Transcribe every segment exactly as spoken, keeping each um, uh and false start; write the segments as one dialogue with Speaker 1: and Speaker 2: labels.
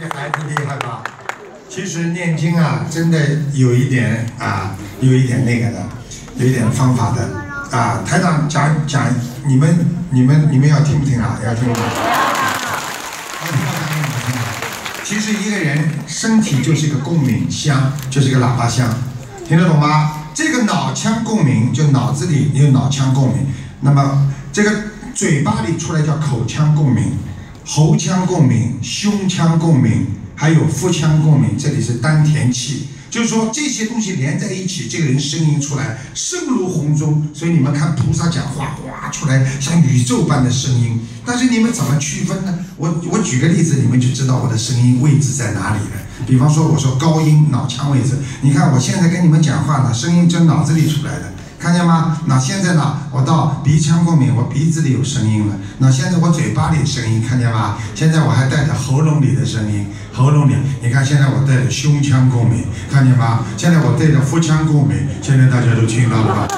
Speaker 1: 这孩子厉害吧？其实念经啊，真的有一点啊，有一点那个的，有一点方法的啊。台长讲讲，你们你们你们要听不听啊？要听不听？要听不听？其实一个人身体就是一个共鸣箱，就是一个喇叭箱，听得懂吗？这个脑腔共鸣，就脑子里有脑腔共鸣，那么这个嘴巴里出来叫口腔共鸣，喉腔共鸣，胸腔共鸣。还有腹腔共鸣，这里是丹田气，就是说这些东西连在一起，这个人声音出来声如洪钟。所以你们看菩萨讲话，哇出来像宇宙般的声音。但是你们怎么区分呢？我我举个例子，你们就知道我的声音位置在哪里了。比方说我说高音脑腔位置，你看我现在跟你们讲话呢，声音就脑子里出来的。看见吗？那现在呢？我到鼻腔共鸣，我鼻子里有声音了。那现在我嘴巴里有声音，看见吗？现在我还带着喉咙里的声音，喉咙里，你看现在我带着胸腔共鸣，看见吗？现在我带着腹腔共鸣，现在大家都听到了吧？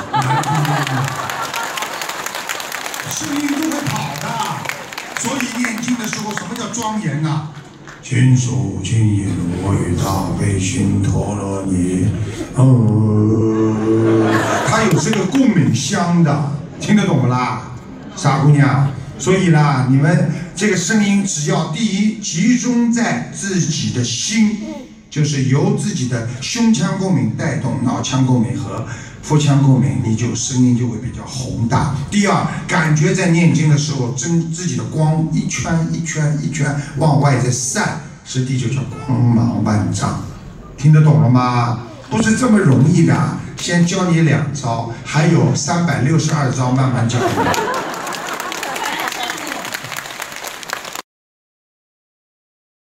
Speaker 1: 声音都会跑的，所以念经的时候，什么叫庄严呢？群属君也罗于大悲心陀罗尼，哦，它有这个共鸣箱的，听得懂不啦，傻姑娘？所以啦，你们这个声音只要第一集中在自己的心，就是由自己的胸腔共鸣带动脑腔共鸣和腹腔共鸣，你就声音就会比较宏大。第二，感觉在念经的时候，真自己的光一圈一圈一圈往外在散，实际就叫光芒万丈。听得懂了吗？不是这么容易的，先教你两招，还有三百六十二招慢慢教你。